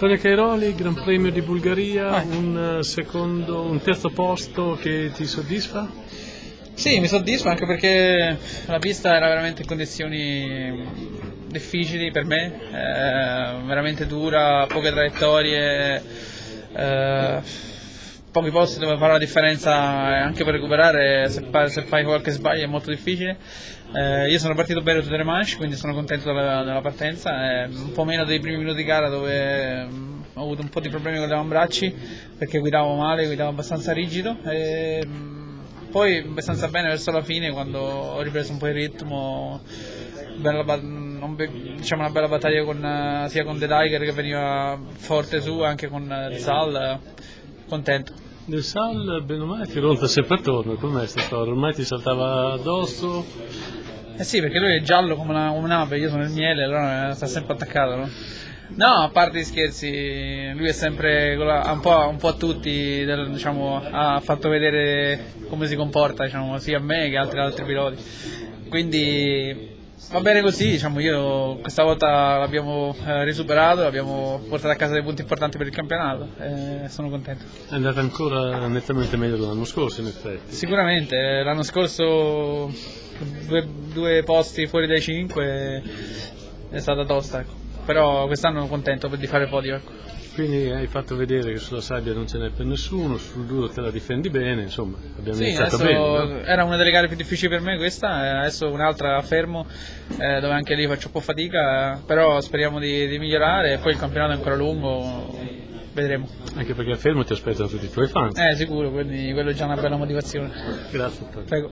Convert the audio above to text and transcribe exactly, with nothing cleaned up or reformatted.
Tony Cairoli, Gran Premio di Bulgaria, Ah. un secondo, un terzo posto che ti soddisfa? Sì, mi soddisfa anche perché la pista era veramente in condizioni difficili per me, eh, veramente dura, poche traiettorie, eh, pochi posti dove fare la differenza e anche per recuperare se fai, se fai qualche sbaglio è molto difficile. Eh, io sono partito bene tutte le manche, quindi sono contento della, della partenza, eh, un po' meno dei primi minuti di gara dove mh, ho avuto un po' di problemi con gli avambracci perché guidavo male, guidavo abbastanza rigido. E, mh, poi abbastanza bene verso la fine quando ho ripreso un po' il ritmo, bella, non be- diciamo una bella battaglia con, sia con De Tiger che veniva forte su, anche con uh, Zal, eh, contento. Del Sal, bene o male, ti ronza sempre attorno, com'è questa storia? Ormai ti saltava addosso? Eh sì, perché lui è giallo come una- come un'ape, io sono il miele, allora sta sempre attaccato, no? No, a parte gli scherzi, lui è sempre con la- un po', un po' a tutti, del- diciamo, ha fatto vedere come si comporta, diciamo, sia a me che altri altri piloti. Quindi va bene così, diciamo, io questa volta l'abbiamo eh, risuperato, abbiamo portato a casa dei punti importanti per il campionato e sono contento. È andata ancora nettamente meglio dell'anno scorso, in effetti. Sicuramente, eh, l'anno scorso due, due posti fuori dai cinque è stata tosta, ecco. Però quest'anno sono contento per di fare podio. Ecco. Quindi hai fatto vedere che sulla sabbia non ce n'è per nessuno, sul duro te la difendi bene, insomma, abbiamo Sì, iniziato adesso bene, no? era una delle gare più difficili per me questa, eh, adesso un'altra a Fermo, eh, dove anche lì faccio un po' fatica, eh, però speriamo di, di migliorare e poi il campionato è ancora lungo, vedremo. Anche perché a Fermo ti aspettano tutti i tuoi fan. Eh, sicuro, quindi quello è già una bella motivazione. Grazie a te. Prego.